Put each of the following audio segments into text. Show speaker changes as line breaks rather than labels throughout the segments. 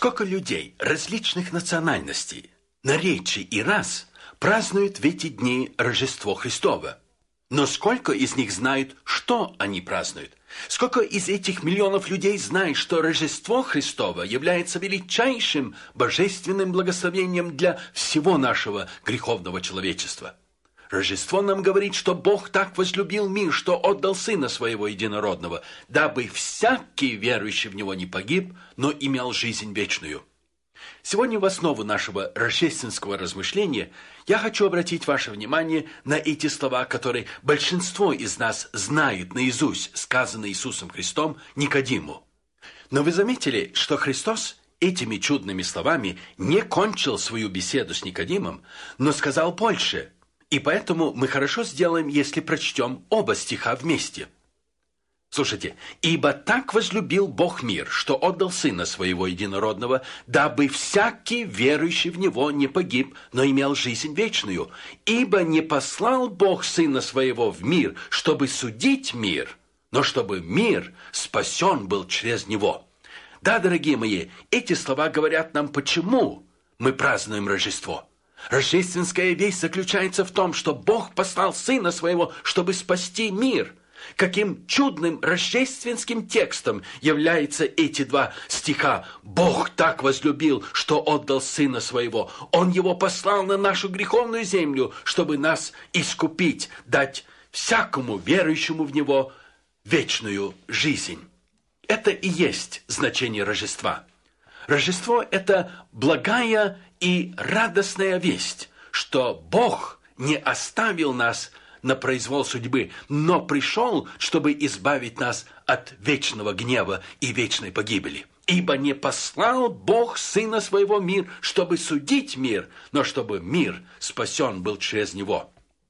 Сколько людей различных национальностей, наречий и рас празднуют в эти дни Рождество Христово? Но сколько из них знают, что они празднуют? Сколько из этих миллионов людей знает, что Рождество Христово является величайшим божественным благословением для всего нашего греховного человечества? Рождество нам говорит, что Бог так возлюбил мир, что отдал Сына Своего Единородного, дабы всякий верующий в Него не погиб, но имел жизнь вечную. Сегодня в основу нашего рождественского размышления я хочу обратить ваше внимание на эти слова, которые большинство из нас знают наизусть, сказанные Иисусом Христом Никодиму. Но вы заметили, что Христос этими чудными словами не кончил свою беседу с Никодимом, но сказал больше. И поэтому мы хорошо сделаем, если прочтем оба стиха вместе. Слушайте. «Ибо так возлюбил Бог мир, что отдал Сына Своего Единородного, дабы всякий верующий в Него не погиб, но имел жизнь вечную. Ибо не послал Бог Сына Своего в мир, чтобы судить мир, но чтобы мир спасен был через Него». Да, дорогие мои, эти слова говорят нам, почему мы празднуем Рождество. Рождественская весть заключается в том, что Бог послал Сына Своего, чтобы спасти мир. Каким чудным рождественским текстом являются эти два стиха. Бог так возлюбил, что отдал Сына Своего. Он Его послал на нашу греховную землю, чтобы нас искупить, дать всякому верующему в Него вечную жизнь. Это и есть значение Рождества. Рождество – это благая и радостная весть, что Бог не оставил нас на произвол судьбы, но пришел, чтобы избавить нас от вечного гнева и вечной погибели. Ибо не послал Бог Сына Своего в мир, чтобы судить мир, но чтобы мир спасен был через Него.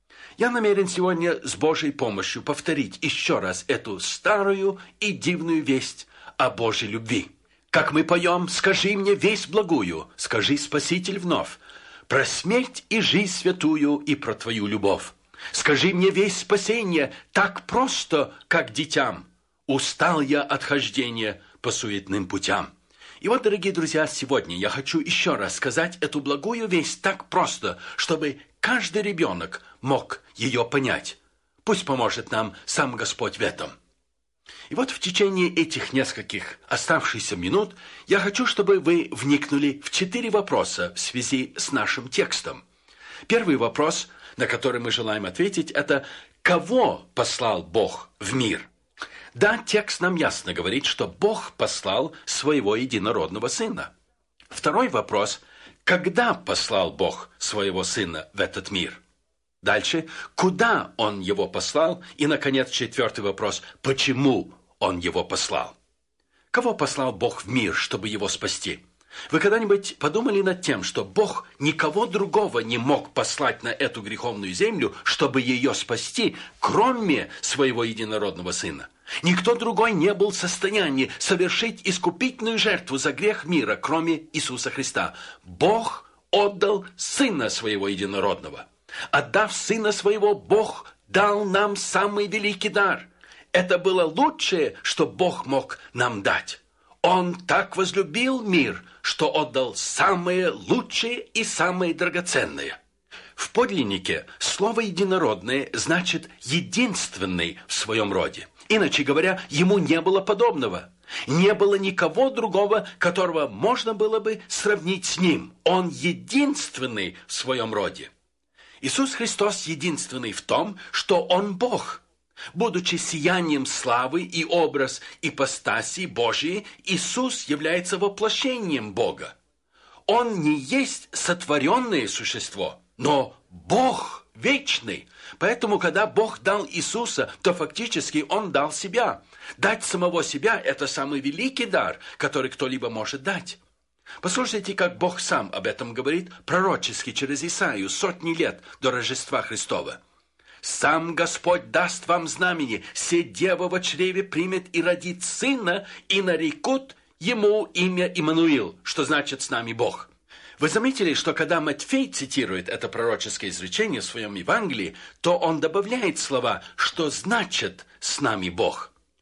Я намерен сегодня с Божьей помощью повторить еще раз эту старую и дивную весть о Божьей любви. Как мы поем: «Скажи мне весть благую, скажи, Спаситель, вновь, про смерть и жизнь святую и про Твою любовь. Скажи мне весть спасения, так просто, как детям. Устал я от хождения по суетным путям». И вот, дорогие друзья, сегодня я хочу еще раз сказать эту благую весть так просто, чтобы каждый ребенок мог ее понять. Пусть поможет нам сам Господь в этом. И вот в течение этих нескольких оставшихся минут я хочу, чтобы вы вникнули в 4 вопроса в связи с нашим текстом. Первый вопрос, на который мы желаем ответить, это: кого послал Бог в мир? Да, текст нам ясно говорит, что Бог послал Своего Единородного Сына. Второй вопрос: когда послал Бог Своего Сына в этот мир? Дальше: куда Он Его послал? И, наконец, 4-й вопрос: почему Он Его послал? Кого послал Бог в мир, чтобы его спасти? Вы когда-нибудь подумали над тем, что Бог никого другого не мог послать на эту греховную землю, чтобы ее спасти, кроме Своего Единородного Сына? Никто другой не был в состоянии совершить искупительную жертву за грех мира, кроме Иисуса Христа. Бог отдал Сына Своего Единородного. Отдав Сына Своего, Бог дал нам самый великий дар. Это было лучшее, что Бог мог нам дать. Он так возлюбил мир, что отдал самое лучшее и самое драгоценное. В подлиннике слово «единородное» значит «единственный» в своем роде. Иначе говоря, ему не было подобного. Не было никого другого, которого можно было бы сравнить с ним. Он единственный в своем роде. Иисус Христос единственный в том, что Он Бог. Будучи сиянием славы и образ ипостаси Божией, Иисус является воплощением Бога. Он не есть сотворенное существо, но Бог вечный. Поэтому, когда Бог дал Иисуса, то фактически Он дал себя. Дать самого себя – это самый великий дар, который кто-либо может дать. Послушайте, как Бог сам об этом говорит пророчески через Исаию сотни лет до Рождества Христова. «Сам Господь даст вам знамение, се дева во чреве примет и родит сына, и нарекут ему имя Иммануил», что значит «с нами Бог». Вы заметили, что когда Матфей цитирует это пророческое изречение в своем Евангелии, то он добавляет слова «что значит «с нами Бог».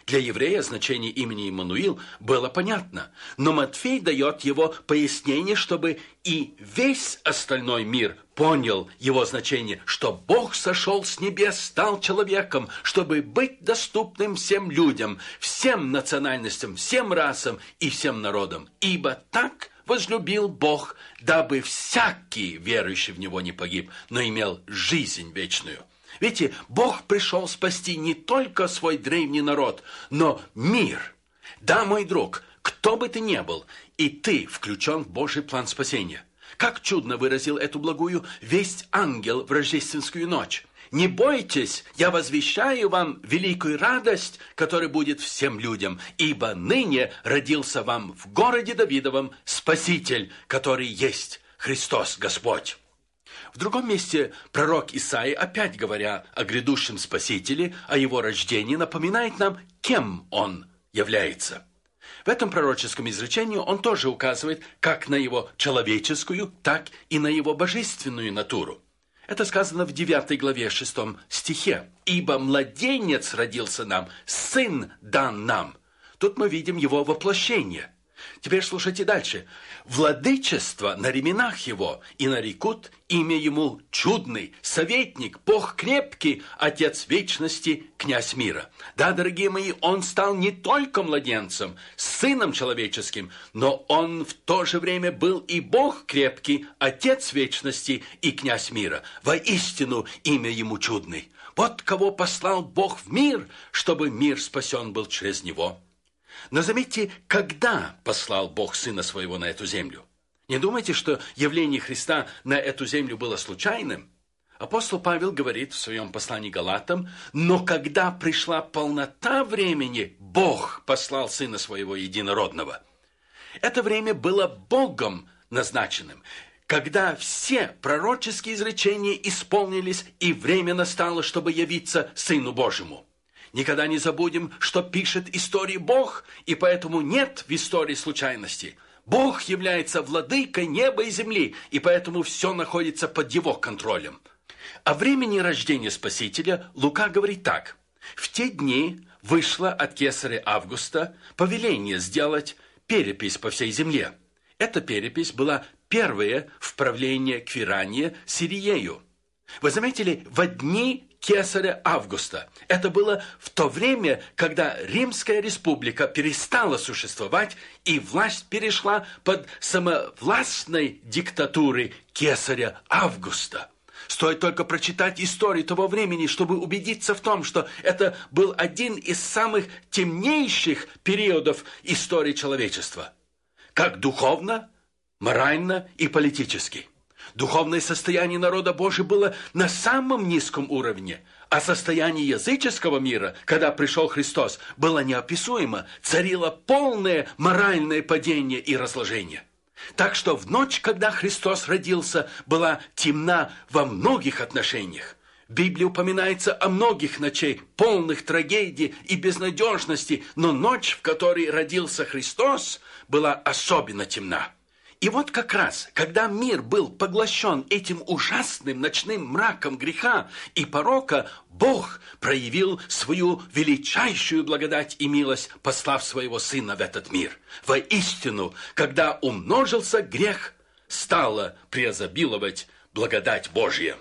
Для еврея значение имени Иммануил было понятно, но Матфей дает его пояснение, чтобы и весь остальной мир понял его значение, что Бог сошел с небес, стал человеком, чтобы быть доступным всем людям, всем национальностям, всем расам и всем народам. Ибо так возлюбил Бог, дабы всякий верующий в Него не погиб, но имел жизнь вечную. Видите, Бог пришел спасти не только свой древний народ, но мир. Да, мой друг, кто бы ты ни был, и ты включен в Божий план спасения. Как чудно выразил эту благую весть ангел в рождественскую ночь. Не бойтесь, я возвещаю вам великую радость, которая будет всем людям, ибо ныне родился вам в городе Давидовом Спаситель, который есть Христос Господь. В другом месте пророк Исаия, опять говоря о грядущем Спасителе, о его рождении, напоминает нам, кем он является. В этом пророческом изречении он тоже указывает как на его человеческую, так и на его божественную натуру. Это сказано в 9 главе 6 стихе. «Ибо младенец родился нам, сын дан нам». Тут мы видим его воплощение. Теперь слушайте дальше. «Владычество на ременах его, и нарекут имя ему чудный, советник, Бог крепкий, Отец вечности, князь мира». Да, дорогие мои, он стал не только младенцем, сыном человеческим, но он в то же время был и Бог крепкий, Отец вечности и князь мира. Воистину имя ему чудный. Вот кого послал Бог в мир, чтобы мир спасен был через него. Но заметьте, когда послал Бог Сына Своего на эту землю? Не думайте, что явление Христа на эту землю было случайным. Апостол Павел говорит в своем послании Галатам, но когда пришла полнота времени, Бог послал Сына Своего Единородного. Это время было Богом назначенным, когда все пророческие изречения исполнились, и время настало, чтобы явиться Сыну Божьему. Никогда не забудем, что пишет истории Бог, и поэтому нет в истории случайностей. Бог является владыкой неба и земли, и поэтому все находится под его контролем. О времени рождения Спасителя Лука говорит так. «В те дни вышло от кесаря Августа повеление сделать перепись по всей земле». Эта перепись была первая в правлении Квирания Сириею. Вы заметили, во дни кесаря Августа. Это было в то время, когда Римская республика перестала существовать, и власть перешла под самовластной диктатурой кесаря Августа. Стоит только прочитать историю того времени, чтобы убедиться в том, что это был один из самых темнейших периодов истории человечества. Как духовно, морально и политически. Духовное состояние народа Божьего было на самом низком уровне, а состояние языческого мира, когда пришел Христос, было неописуемо, царило полное моральное падение и разложение. Так что в ночь, когда Христос родился, была темна во многих отношениях. В Библии упоминается о многих ночей, полных трагедий и безнадежности, но ночь, в которой родился Христос, была особенно темна. И вот как раз, когда мир был поглощен этим ужасным ночным мраком греха и порока, Бог проявил свою величайшую благодать и милость, послав своего Сына в этот мир. Воистину, когда умножился грех, стала преизобиловать благодать Божья.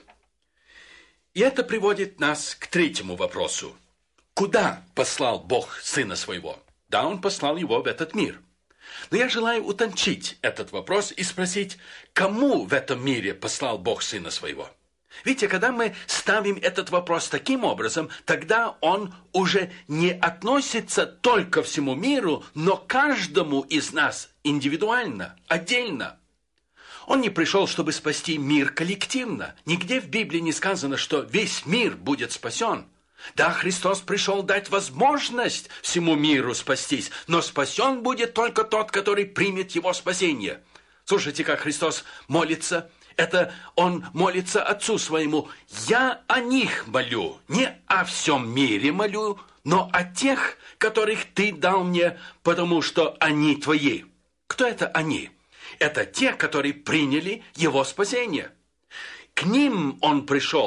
И это приводит нас к третьему вопросу. Куда послал Бог Сына Своего? Да, Он послал Его в этот мир. Но я желаю утончить этот вопрос и спросить, кому в этом мире послал Бог Сына Своего? Видите, когда мы ставим этот вопрос таким образом, тогда он уже не относится только всему миру, но каждому из нас индивидуально, отдельно. Он не пришел, чтобы спасти мир коллективно. Нигде в Библии не сказано, что весь мир будет спасен. Да, Христос пришел дать возможность всему миру спастись, но спасен будет только тот, который примет его спасение. Слушайте, как Христос молится. Это Он молится Отцу Своему. «Я о них молю, не о всем мире молю, но о тех, которых Ты дал мне, потому что они Твои». Кто это они? Это те, которые приняли Его спасение. К ним Он пришел,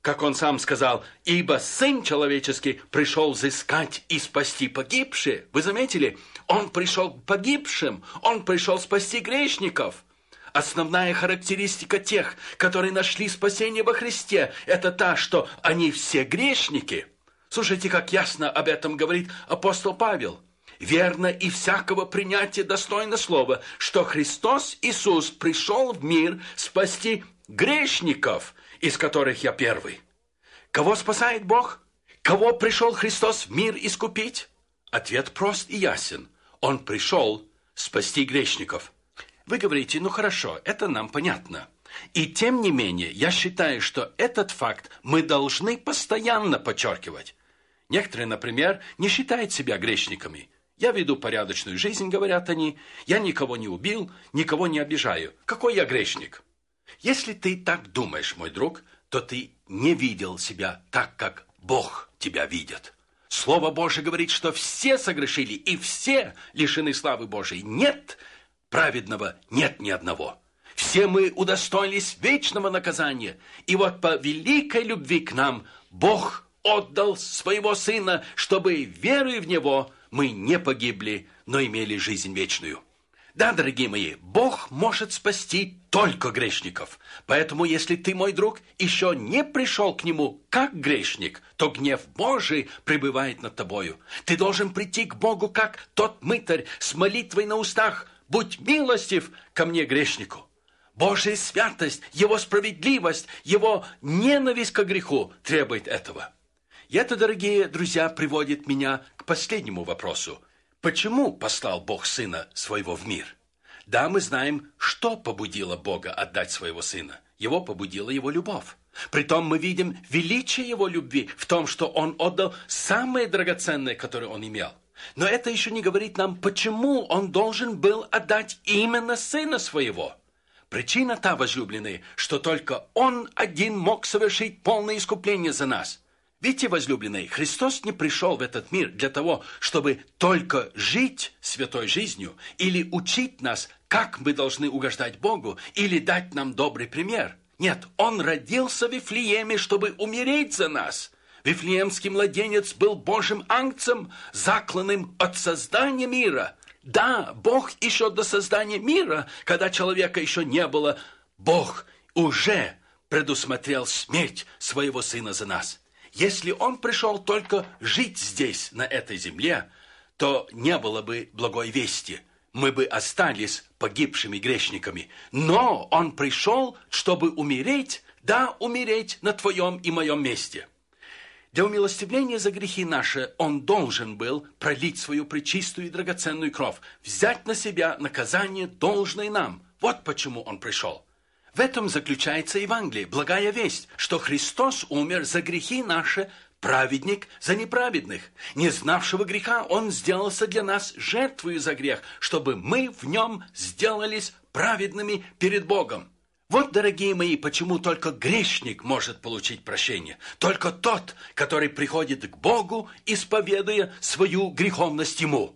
как он сам сказал, ибо Сын Человеческий пришел взыскать и спасти погибшие. Вы заметили? Он пришел к погибшим, он пришел спасти грешников. Основная характеристика тех, которые нашли спасение во Христе, это та, что они все грешники. Слушайте, как ясно об этом говорит апостол Павел. Верно и всякого принятия достойно слова, что Христос Иисус пришел в мир спасти грешников, из которых я первый. Кого спасает Бог? Кого пришел Христос в мир искупить? Ответ прост и ясен. Он пришел спасти грешников. Вы говорите, ну хорошо, это нам понятно. И тем не менее, я считаю, что этот факт мы должны постоянно подчеркивать. Некоторые, например, не считают себя грешниками. Я веду порядочную жизнь, говорят они. Я никого не убил, никого не обижаю. Какой я грешник? Если ты так думаешь, мой друг, то ты не видел себя так, как Бог тебя видит. Слово Божие говорит, что все согрешили и все лишены славы Божией. Нет праведного, нет ни одного. Все мы удостоились вечного наказания. И вот по великой любви к нам Бог отдал своего Сына, чтобы, веруя в Него, мы не погибли, но имели жизнь вечную. Да, дорогие мои, Бог может спасти только грешников. Поэтому, если ты, мой друг, еще не пришел к Нему как грешник, то гнев Божий пребывает над тобою. Ты должен прийти к Богу, как тот мытарь с молитвой на устах. «Будь милостив ко мне, грешнику». Божья святость, Его справедливость, Его ненависть к греху требует этого. И это, дорогие друзья, приводит меня к последнему вопросу. Почему послал Бог Сына Своего в мир? Да, мы знаем, что побудило Бога отдать Своего Сына. Его побудила Его любовь. Притом мы видим величие Его любви в том, что Он отдал самое драгоценное, которое Он имел. Но это еще не говорит нам, почему Он должен был отдать именно Сына Своего. Причина та, возлюбленные, что только Он один мог совершить полное искупление за нас. Видите, возлюбленные, Христос не пришел в этот мир для того, чтобы только жить святой жизнью или учить нас, как мы должны угождать Богу, или дать нам добрый пример. Нет, Он родился в Вифлееме, чтобы умереть за нас. Вифлеемский младенец был Божьим ангцем, закланным от создания мира. Да, Бог еще до создания мира, когда человека еще не было, Бог уже предусмотрел смерть своего Сына за нас. Если Он пришел только жить здесь, на этой земле, то не было бы благой вести. Мы бы остались погибшими грешниками. Но Он пришел, чтобы умереть, да, умереть на твоем и моем месте. Для умилостивления за грехи наши Он должен был пролить свою пречистую и драгоценную кровь, взять на себя наказание, должное нам. Вот почему Он пришел. В этом заключается Евангелие, благая весть, что Христос умер за грехи наши, праведник за неправедных. Не знавшего греха Он сделался для нас жертвою за грех, чтобы мы в Нем сделались праведными перед Богом. Вот, дорогие мои, почему только грешник может получить прощение. Только тот, который приходит к Богу, исповедуя свою греховность Ему.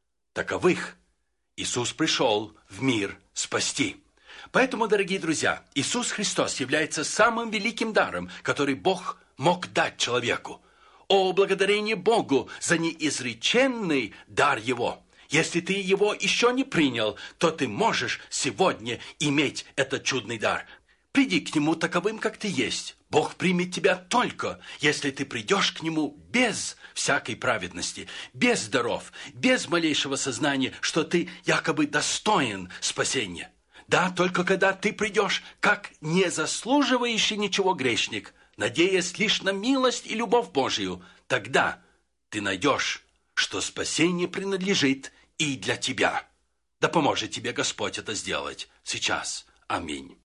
Таковых Иисус пришел в мир спасти. Поэтому, дорогие друзья, Иисус Христос является самым великим даром, который Бог мог дать человеку. О, благодарение Богу за неизреченный дар Его! Если ты его еще не принял, то ты можешь сегодня иметь этот чудный дар. Приди к Нему таковым, как ты есть. Бог примет тебя только, если ты придешь к Нему без всякой праведности, без даров, без малейшего сознания, что ты якобы достоин спасения. Да, только когда ты придешь, как не заслуживающий ничего грешник, надеясь лишь на милость и любовь Божию, тогда ты найдешь, что спасение принадлежит и для тебя. Да поможет тебе Господь это сделать сейчас. Аминь.